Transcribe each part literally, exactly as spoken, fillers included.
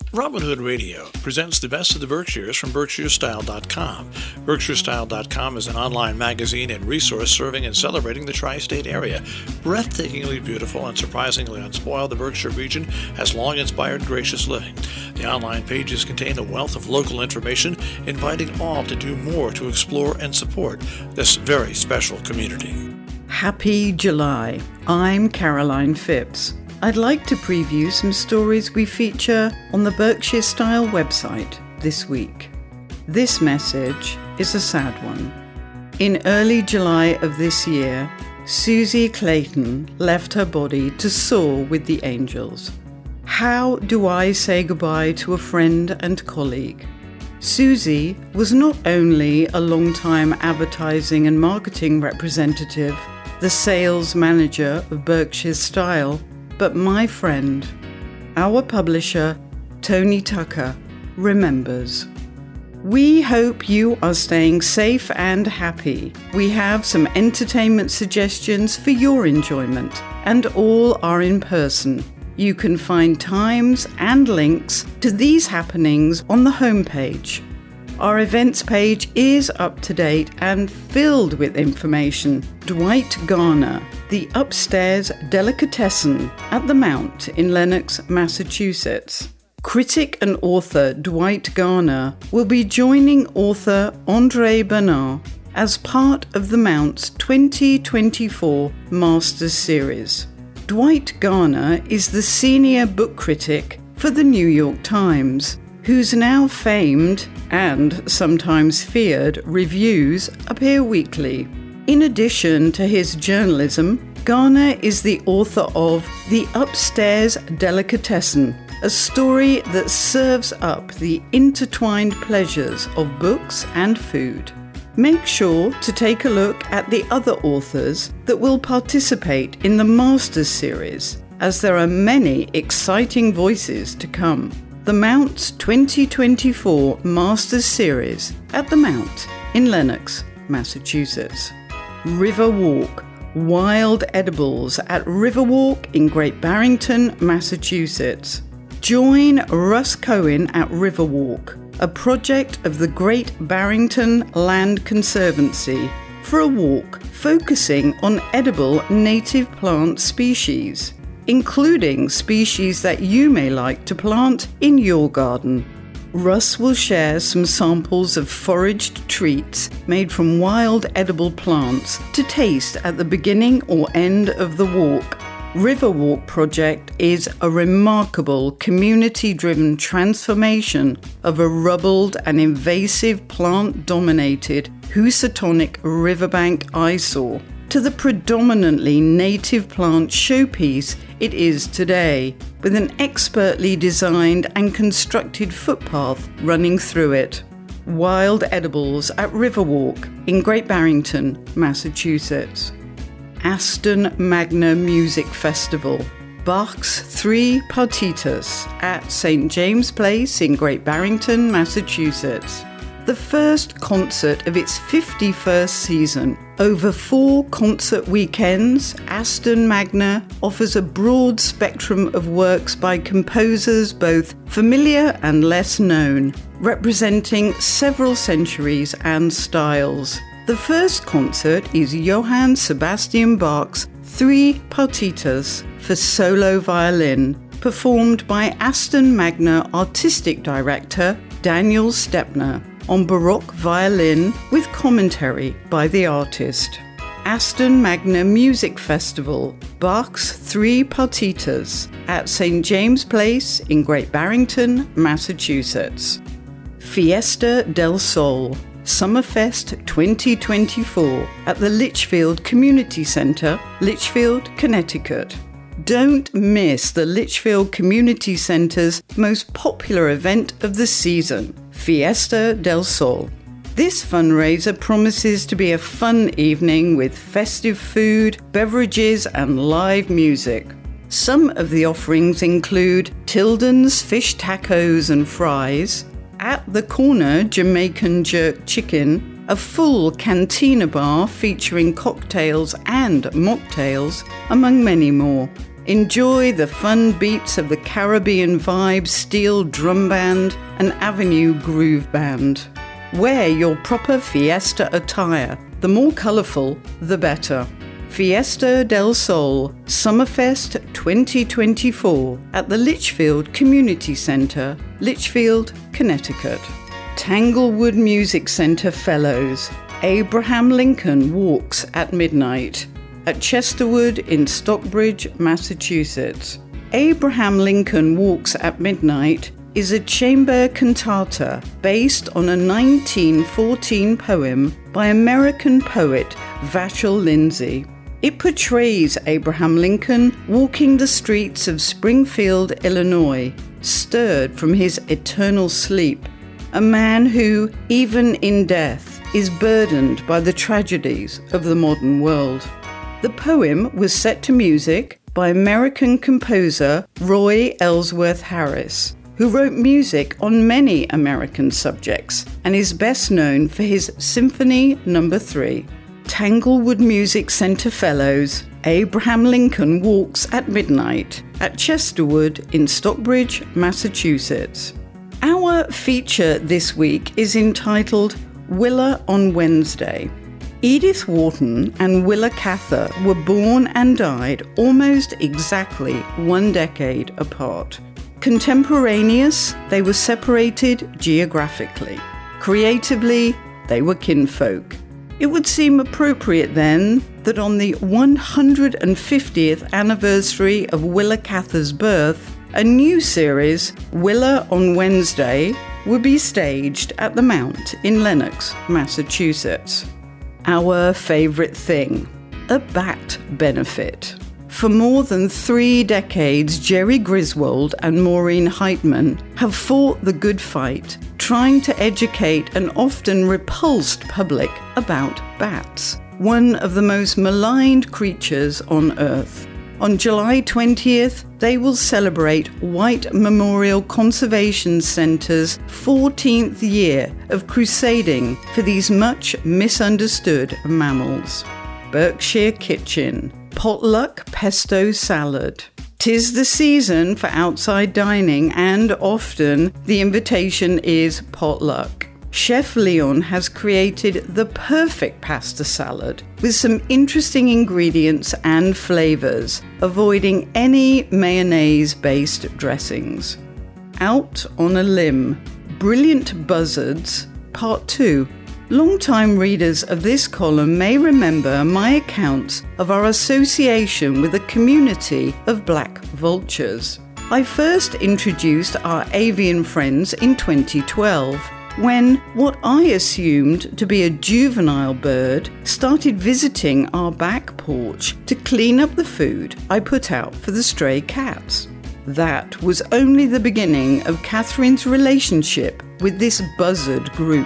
Robin Hood Radio presents the best of the Berkshires from Berkshire Style dot com. Berkshire Style dot com is an online magazine and resource serving and celebrating the tri-state area. Breathtakingly beautiful and surprisingly unspoiled, the Berkshire region has long inspired gracious living. The online pages contain a wealth of local information, inviting all to do more to explore and support this very special community. Happy July. I'm Caroline Phipps. I'd like to preview some stories we feature on the Berkshire Style website this week. This message is a sad one. In early July of this year, Susie Clayton left her body to soar with the angels. How do I say goodbye to a friend and colleague? Susie was not only a long-time advertising and marketing representative, the sales manager of Berkshire Style, but my friend, our publisher, Tony Tucker, remembers. We hope you are staying safe and happy. We have some entertainment suggestions for your enjoyment, and all are in person. You can find times and links to these happenings on the homepage. Our events page is up to date and filled with information. Dwight Garner, the Upstairs Delicatessen at the Mount in Lenox, Massachusetts. Critic and author Dwight Garner will be joining author Andre Bernard as part of the Mount's twenty twenty-four Masters Series. Dwight Garner is the senior book critic for the New York Times, whose now famed and sometimes feared reviews appear weekly. In addition to his journalism, Garner is the author of The Upstairs Delicatessen, a story that serves up the intertwined pleasures of books and food. Make sure to take a look at the other authors that will participate in the Masters Series, as there are many exciting voices to come. The Mount's twenty twenty-four Masters Series at the Mount in Lenox, Massachusetts. Riverwalk, wild edibles at Riverwalk in Great Barrington, Massachusetts. Join Russ Cohen at Riverwalk, a project of the Great Barrington Land Conservancy, for a walk focusing on edible native plant species, including species that you may like to plant in your garden. Russ will share some samples of foraged treats made from wild edible plants to taste at the beginning or end of the walk. Riverwalk Project is a remarkable community-driven transformation of a rubbled and invasive plant-dominated Housatonic riverbank eyesore to the predominantly native plant showpiece it is today, with an expertly designed and constructed footpath running through it. Wild edibles at Riverwalk in Great Barrington, Massachusetts. Aston Magna Music Festival, Bach's Three Partitas at Saint James Place in Great Barrington, Massachusetts. The first concert of its fifty-first season. Over four concert weekends, Aston Magna offers a broad spectrum of works by composers both familiar and less known, representing several centuries and styles. The first concert is Johann Sebastian Bach's Three Partitas for solo violin, performed by Aston Magna Artistic Director Daniel Stepner on Baroque violin with commentary by the artist. Aston Magna Music Festival, Bach's Three Partitas at Saint James Place in Great Barrington, Massachusetts. Fiesta del Sol, Summerfest twenty twenty-four at the Litchfield Community Center, Litchfield, Connecticut. Don't miss the Litchfield Community Center's most popular event of the season, Fiesta del Sol. This fundraiser promises to be a fun evening with festive food, beverages, and live music. Some of the offerings include Tilden's fish tacos and fries, At the Corner Jamaican jerk chicken, a full cantina bar featuring cocktails and mocktails, among many more. Enjoy the fun beats of the Caribbean Vibe Steel Drum Band and Avenue Groove Band. Wear your proper Fiesta attire. The more colourful, the better. Fiesta del Sol Summerfest twenty twenty-four at the Litchfield Community Centre, Litchfield, Connecticut. Tanglewood Music Centre Fellows. Abraham Lincoln Walks at Midnight at Chesterwood in Stockbridge, Massachusetts. Abraham Lincoln Walks at Midnight is a chamber cantata based on a nineteen fourteen poem by American poet Vachel Lindsay. It portrays Abraham Lincoln walking the streets of Springfield, Illinois, stirred from his eternal sleep, a man who, even in death, is burdened by the tragedies of the modern world. The poem was set to music by American composer Roy Ellsworth Harris, who wrote music on many American subjects and is best known for his Symphony Number three. Tanglewood Music Centre Fellows, Abraham Lincoln Walks at Midnight at Chesterwood in Stockbridge, Massachusetts. Our feature this week is entitled Willa on Wednesday. Edith Wharton and Willa Cather were born and died almost exactly one decade apart. Contemporaneous, they were separated geographically. Creatively, they were kinfolk. It would seem appropriate then that on the one hundred fiftieth anniversary of Willa Cather's birth, a new series, Willa on Wednesday, would be staged at the Mount in Lenox, Massachusetts. Our favourite thing, a bat benefit. For more than three decades, Jerry Griswold and Maureen Heitman have fought the good fight, trying to educate an often repulsed public about bats, one of the most maligned creatures on Earth. On July twentieth, they will celebrate White Memorial Conservation Centre's fourteenth year of crusading for these much misunderstood mammals. Berkshire Kitchen, potluck pesto salad. 'Tis the season for outside dining, and often the invitation is potluck. Chef Leon has created the perfect pasta salad with some interesting ingredients and flavours, avoiding any mayonnaise-based dressings. Out on a Limb, Brilliant Buzzards, Part two. Long-time readers of this column may remember my accounts of our association with a community of black vultures. I first introduced our avian friends in twenty twelve, when what I assumed to be a juvenile bird started visiting our back porch to clean up the food I put out for the stray cats. That was only the beginning of Catherine's relationship with this buzzard group.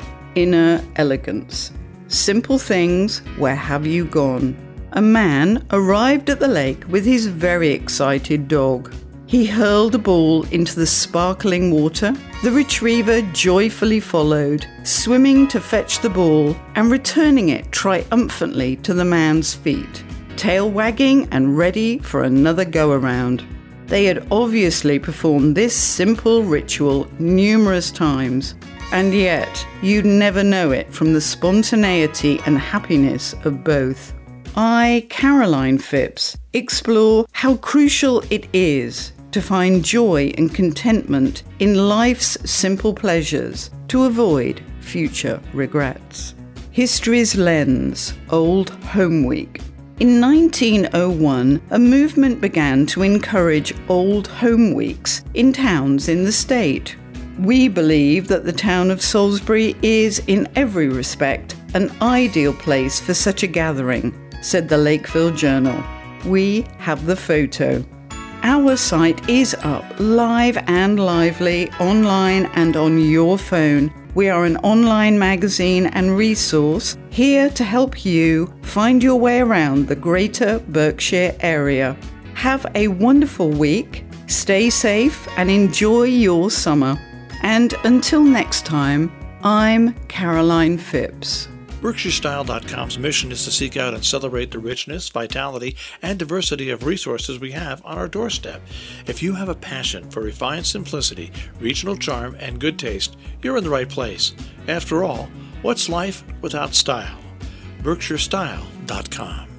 Inner elegance. Simple things, where have you gone? A man arrived at the lake with his very excited dog. He hurled a ball into the sparkling water. The retriever joyfully followed, swimming to fetch the ball and returning it triumphantly to the man's feet, tail wagging and ready for another go-around. They had obviously performed this simple ritual numerous times, and yet you'd never know it from the spontaneity and happiness of both. I, Caroline Phipps, explore how crucial it is to find joy and contentment in life's simple pleasures to avoid future regrets. History's Lens, Old Home Week. In nineteen oh one, a movement began to encourage Old Home Weeks in towns in the state. We believe that the town of Salisbury is, in every respect, an ideal place for such a gathering, said the Lakeville Journal. We have the photo. Our site is up, live and lively, online and on your phone. We are an online magazine and resource here to help you find your way around the greater Berkshire area. Have a wonderful week, stay safe and enjoy your summer. And until next time, I'm Caroline Phipps. Berkshire Style dot com's mission is to seek out and celebrate the richness, vitality, and diversity of resources we have on our doorstep. If you have a passion for refined simplicity, regional charm, and good taste, you're in the right place. After all, what's life without style? Berkshire Style dot com.